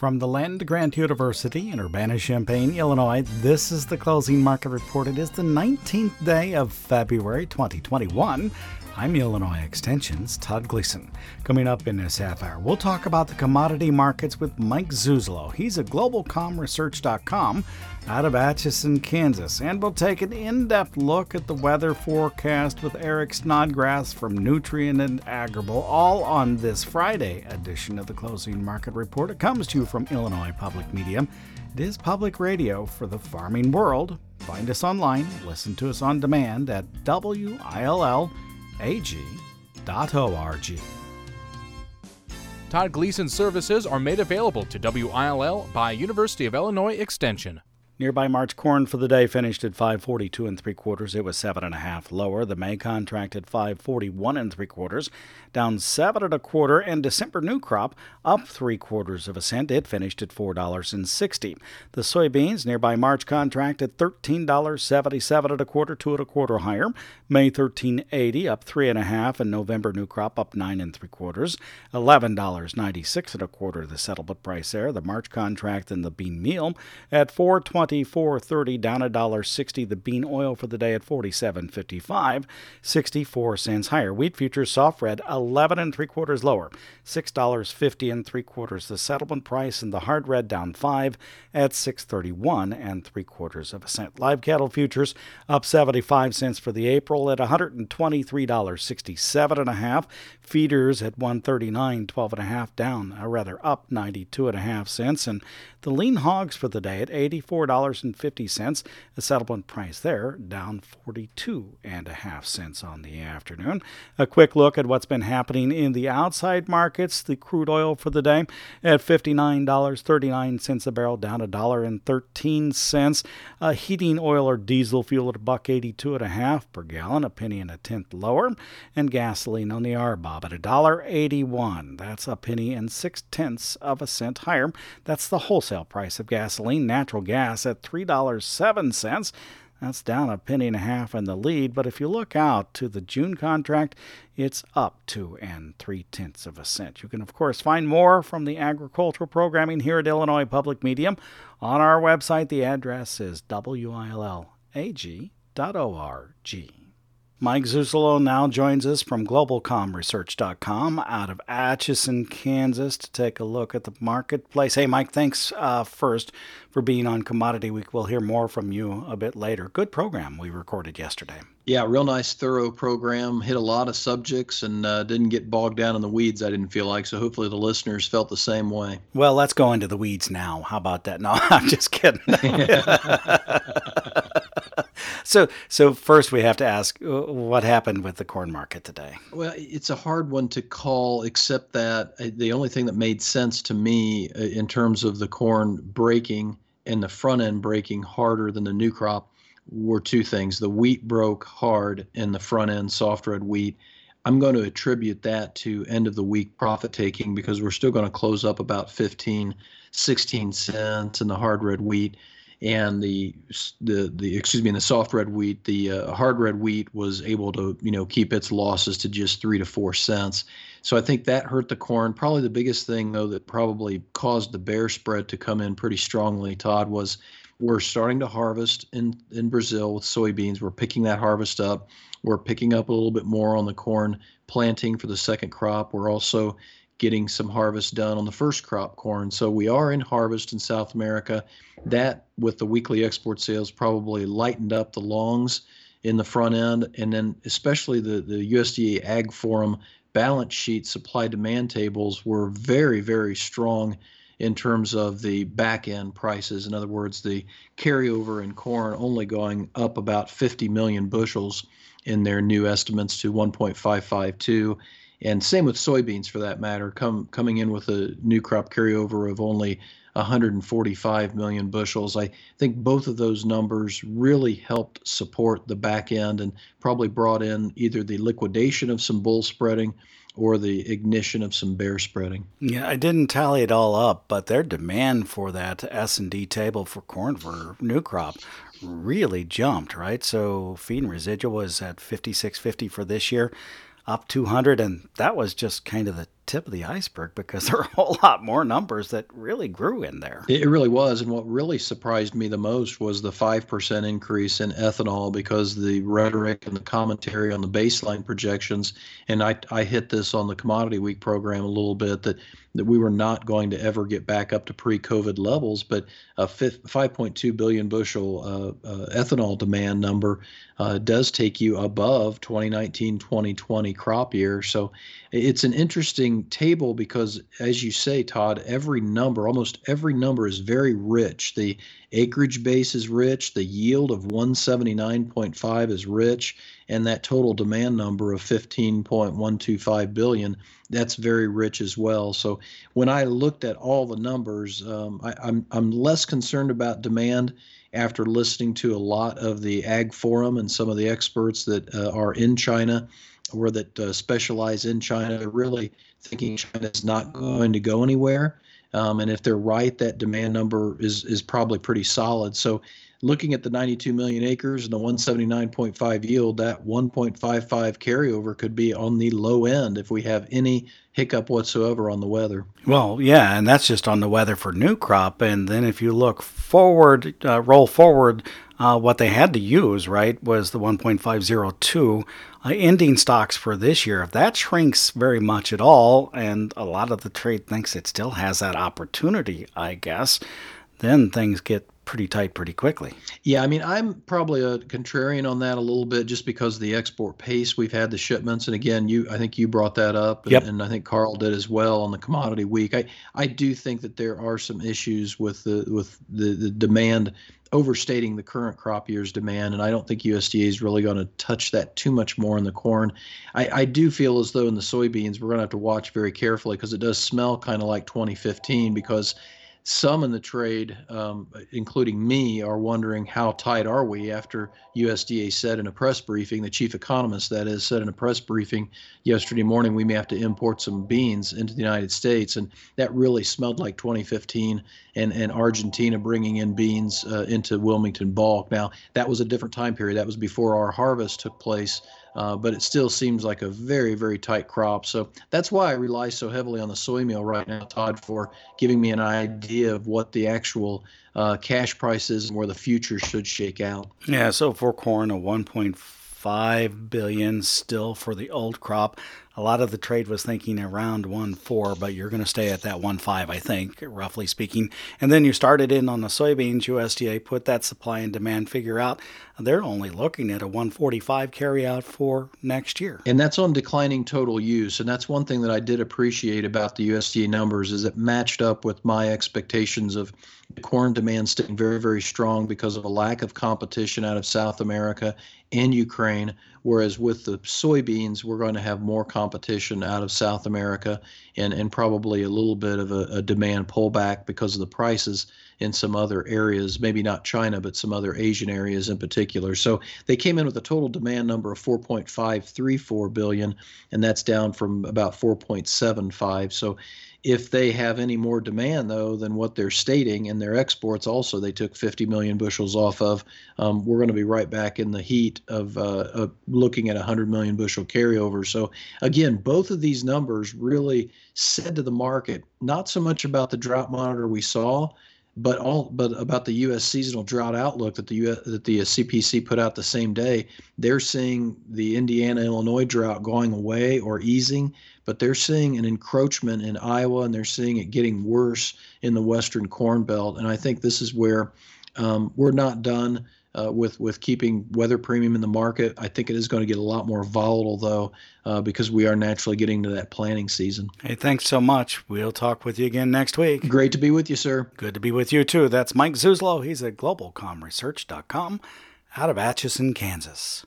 From the Land Grant University in Urbana-Champaign, Illinois, this is the Closing Market Report. It is the 19th day of February 2021. I'm Illinois Extension's Todd Gleason. Coming up in this half hour, we'll talk about the commodity markets with Mike Zuzolo. He's at globalcomresearch.com out of Atchison, Kansas. And we'll take an in-depth look at the weather forecast with Eric Snodgrass from Nutrien and Agrible, all on this Friday edition of the Closing Market Report. It comes to you from Illinois Public Media. It is public radio for the farming world. Find us online, listen to us on demand at WILL.org. Todd Gleason services are made available to WILL by University of Illinois Extension. Nearby March corn for the day finished at 5.42 3/4. It was 7.5 lower. The May contract at 5.41 3/4, down 7 1/4. And December new crop up 3/4 cent. It finished at $4.60. The soybeans nearby March contract at $13.77 1/4, 2 1/4 higher. May $13.80 up 3.5, and November new crop up 9 3/4. $11.96 1/4. The settlement price there. The March contract in the bean meal at $4.2430, down $1.60. The bean oil for the day at $47.55, 64 cents higher. Wheat futures soft red 11 3/4 lower, $6.50 3/4. The settlement price in the hard red down 5 at $6.31 3/4 cent. Live cattle futures up 75 cents for the April at $123.67 1/2. Feeders at $139 12 1/2, down up 92 1/2 cents. And the lean hogs for the day at $84.50. The settlement price there down 42 1/2 cents on the afternoon. A quick look at what's been happening in the outside markets. The crude oil for the day at $59.39 a barrel, down $1.13. Heating oil or diesel fuel at $1.82 1/2 per gallon, a penny and a tenth lower. And gasoline on the RBOB at $1.81. That's a penny and 6/10 cent higher. That's the wholesale price of gasoline. Natural gas at $3.07. That's down a penny and a half in the lead, but if you look out to the June contract, it's up 2 3/10 cent. You can, of course, find more from the agricultural programming here at Illinois Public Media on our website. The address is WILLAG.org. Mike Zuzolo now joins us from globalcomresearch.com out of Atchison, Kansas, to take a look at the marketplace. Hey, Mike, thanks first for being on Commodity Week. We'll hear more from you a bit later. Good program we recorded yesterday. Yeah, real nice, thorough program. Hit a lot of subjects and didn't get bogged down in the weeds, I didn't feel like. So hopefully the listeners felt the same way. Well, let's go into the weeds now. How about that? No, I'm just kidding. So first we have to ask, what happened with the corn market today? Well, it's a hard one to call, except that the only thing that made sense to me in terms of the corn breaking and the front end breaking harder than the new crop were two things. The wheat broke hard in the front end, soft red wheat. I'm going to attribute that to end of the week profit taking because we're still going to close up about 15, 16 cents in the hard red wheat. And the soft red wheat, the hard red wheat was able to, keep its losses to just 3 to 4 cents. So I think that hurt the corn. Probably the biggest thing, though, that probably caused the bear spread to come in pretty strongly, Todd, was we're starting to harvest in Brazil with soybeans. We're picking that harvest up. We're picking up a little bit more on the corn planting for the second crop. We're also getting some harvest done on the first crop corn. So we are in harvest in South America. That, with the weekly export sales, probably lightened up the longs in the front end. And then especially the USDA Ag Forum balance sheet supply-demand tables were very, very strong in terms of the back-end prices. In other words, the carryover in corn only going up about 50 million bushels in their new estimates to 1.552. And same with soybeans, for that matter, coming in with a new crop carryover of only 145 million bushels. I think both of those numbers really helped support the back end and probably brought in either the liquidation of some bull spreading or the ignition of some bear spreading. Yeah, I didn't tally it all up, but their demand for that S&D table for corn for new crop really jumped, right? So feed and residual was at 56.50 for this year, up 200, and that was just kind of the tip of the iceberg because there are a whole lot more numbers that really grew in there. It really was. And what really surprised me the most was the 5% increase in ethanol, because the rhetoric and the commentary on the baseline projections, and I hit this on the Commodity Week program a little bit, that we were not going to ever get back up to pre-COVID levels, but a 5.2 billion bushel ethanol demand number does take you above 2019-2020 crop year. So it's an interesting table because, as you say, Todd, almost every number is very rich. The acreage base is rich, the yield of 179.5 is rich, and that total demand number of 15.125 billion, that's very rich as well. So when I looked at all the numbers, I'm less concerned about demand after listening to a lot of the Ag Forum and some of the experts that are in China or that specialize in China, really thinking China is not going to go anywhere. And if they're right, that demand number is probably pretty solid. So looking at the 92 million acres and the 179.5 yield, that 1.55 carryover could be on the low end if we have any hiccup whatsoever on the weather. Well, yeah, and that's just on the weather for new crop. And then if you look forward, roll forward, what they had to use, right, was the 1.502 ending stocks for this year. If that shrinks very much at all, and a lot of the trade thinks it still has that opportunity, I guess, then things get pretty tight pretty quickly. Yeah, I mean, I'm probably a contrarian on that a little bit just because of the export pace we've had, the shipments. And again, I think you brought that up, and, Yep. and I think Carl did as well on the Commodity Week. I do think that there are some issues with the demand overstating the current crop year's demand, and I don't think USDA is really going to touch that too much more in the corn. I do feel as though in the soybeans we're going to have to watch very carefully because it does smell kind of like 2015, because some in the trade, including me, are wondering how tight are we after USDA said in a press briefing, the chief economist, that is, said in a press briefing yesterday morning, we may have to import some beans into the United States. And that really smelled like 2015 and Argentina bringing in beans into Wilmington bulk. Now, that was a different time period. That was before our harvest took place. But it still seems like a very, very tight crop. So that's why I rely so heavily on the soy meal right now, Todd, for giving me an idea of what the actual cash price is and where the future should shake out. Yeah, so for corn, a 1.5 billion still for the old crop. A lot of the trade was thinking around 1.4, but you're going to stay at that 1.5, I think, roughly speaking. And then you started in on the soybeans. USDA put that supply and demand figure out. They're only looking at a 145 carryout for next year. And that's on declining total use. And that's one thing that I did appreciate about the USDA numbers is it matched up with my expectations of corn demand staying very, very strong because of a lack of competition out of South America and Ukraine. Whereas with the soybeans, we're going to have more competition out of South America and probably a little bit of a demand pullback because of the prices in some other areas, maybe not China, but some other Asian areas in particular. So they came in with a total demand number of 4.534 billion, and that's down from about 4.75. So if they have any more demand, though, than what they're stating, and their exports also they took 50 million bushels off of, we're going to be right back in the heat of looking at 100 million bushel carryover. So again, both of these numbers really said to the market, not so much about the drought monitor we saw, but about the U.S. seasonal drought outlook that the CPC put out the same day. They're seeing the Indiana-Illinois drought going away or easing, but they're seeing an encroachment in Iowa, and they're seeing it getting worse in the Western Corn Belt. And I think this is where we're not done with keeping weather premium in the market. I think it is going to get a lot more volatile, though, because we are naturally getting to that planting season. Hey, thanks so much. We'll talk with you again next week. Great to be with you, sir. Good to be with you, too. That's Mike Zuzlo. He's at globalcomresearch.com out of Atchison, Kansas.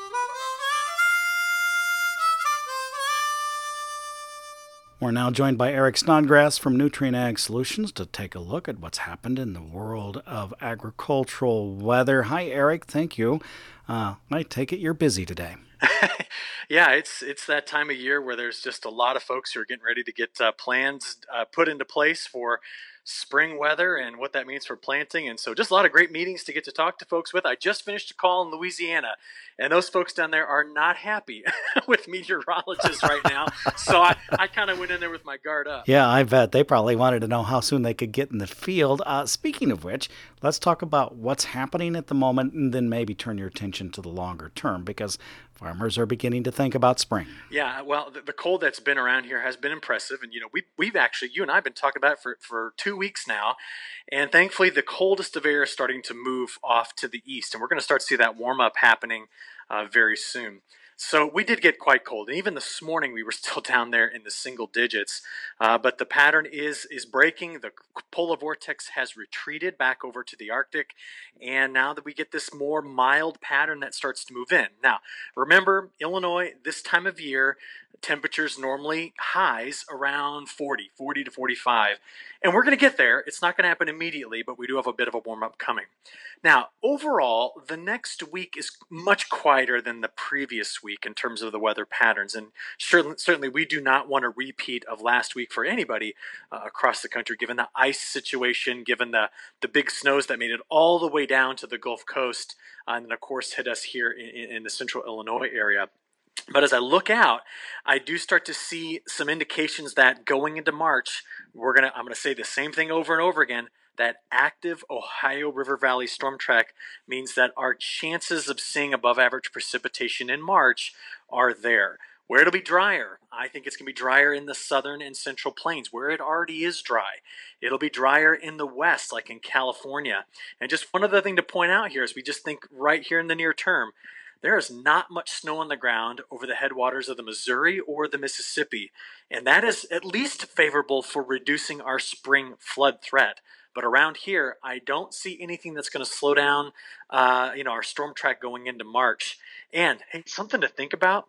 We're now joined by Eric Snodgrass from Nutrien Ag Solutions to take a look at what's happened in the world of agricultural weather. Hi, Eric. Thank you. I take it you're busy today. Yeah, it's that time of year where there's just a lot of folks who are getting ready to get plans put into place for spring weather and what that means for planting. And so just a lot of great meetings to get to talk to folks with. I just finished a call in Louisiana, and those folks down there are not happy with meteorologists right now. So I kind of went in there with my guard up. Yeah, I bet they probably wanted to know how soon they could get in the field. Speaking of which, let's talk about what's happening at the moment and then maybe turn your attention to the longer term, because farmers are beginning to think about spring. Yeah, well, the cold that's been around here has been impressive. And, we've actually, you and I have been talking about it for 2 weeks now. And thankfully, the coldest of air is starting to move off to the east. And we're going to start to see that warm up happening very soon. So we did get quite cold. And even this morning, we were still down there in the single digits. But the pattern is breaking. The polar vortex has retreated back over to the Arctic. And now that we get this more mild pattern that starts to move in. Now, remember, Illinois, this time of year, temperatures normally highs around 40 to 45. And we're going to get there. It's not going to happen immediately, but we do have a bit of a warm-up coming. Now, overall, the next week is much quieter than the previous week in terms of the weather patterns. And certainly we do not want a repeat of last week for anybody across the country, given the ice situation, given the big snows that made it all the way down to the Gulf Coast, and then, of course, hit us here in the central Illinois area. But as I look out, I do start to see some indications that going into March, I'm going to say the same thing over and over again, that active Ohio River Valley storm track means that our chances of seeing above average precipitation in March are there. Where it'll be drier, I think it's going to be drier in the southern and central plains, where it already is dry. It'll be drier in the west, like in California. And just one other thing to point out here is we just think right here in the near term, there is not much snow on the ground over the headwaters of the Missouri or the Mississippi, and that is at least favorable for reducing our spring flood threat. But around here, I don't see anything that's going to slow down, our storm track going into March. And hey, something to think about.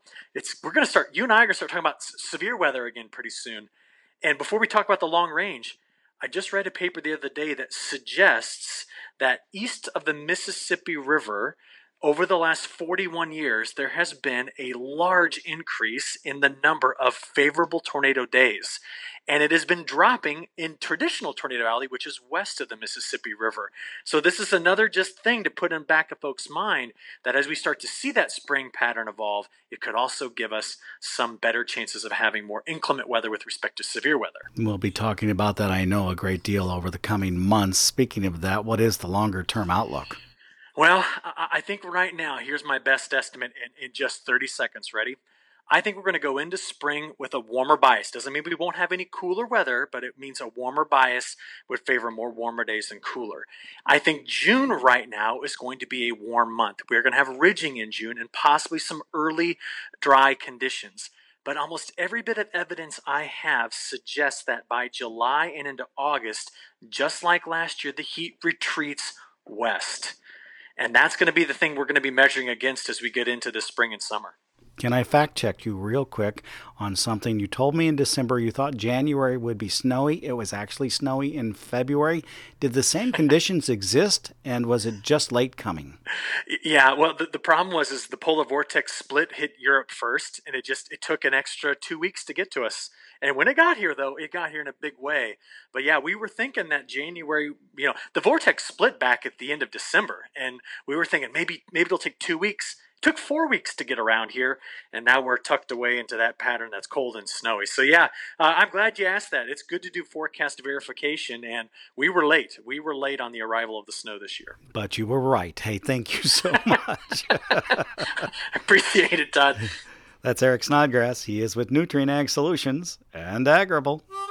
You and I are going to start talking about severe weather again pretty soon. And before we talk about the long range, I just read a paper the other day that suggests that east of the Mississippi River, over the last 41 years, there has been a large increase in the number of favorable tornado days. And it has been dropping in traditional Tornado Alley, which is west of the Mississippi River. So this is another just thing to put in back of folks' mind, that as we start to see that spring pattern evolve, it could also give us some better chances of having more inclement weather with respect to severe weather. We'll be talking about that, I know, a great deal over the coming months. Speaking of that, what is the longer-term outlook? Well, I think right now, here's my best estimate in just 30 seconds. Ready? I think we're going to go into spring with a warmer bias. Doesn't mean we won't have any cooler weather, but it means a warmer bias would favor more warmer days than cooler. I think June right now is going to be a warm month. We're going to have ridging in June and possibly some early dry conditions. But almost every bit of evidence I have suggests that by July and into August, just like last year, the heat retreats west. And that's going to be the thing we're going to be measuring against as we get into the spring and summer. Can I fact check you real quick on something? You told me in December you thought January would be snowy. It was actually snowy in February. Did the same conditions exist, and was it just late coming? Yeah, well, the problem was the polar vortex split hit Europe first, and it took an extra 2 weeks to get to us. And when it got here, though, it got here in a big way. But yeah, we were thinking that January, the vortex split back at the end of December, and we were thinking maybe it'll take 2 weeks. It took 4 weeks to get around here, and now we're tucked away into that pattern that's cold and snowy. So yeah, I'm glad you asked that. It's good to do forecast verification, and we were late. We were late on the arrival of the snow this year. But you were right. Hey, thank you so much. Appreciate it, Todd. That's Eric Snodgrass. He is with Nutrien Ag Solutions and Agrible.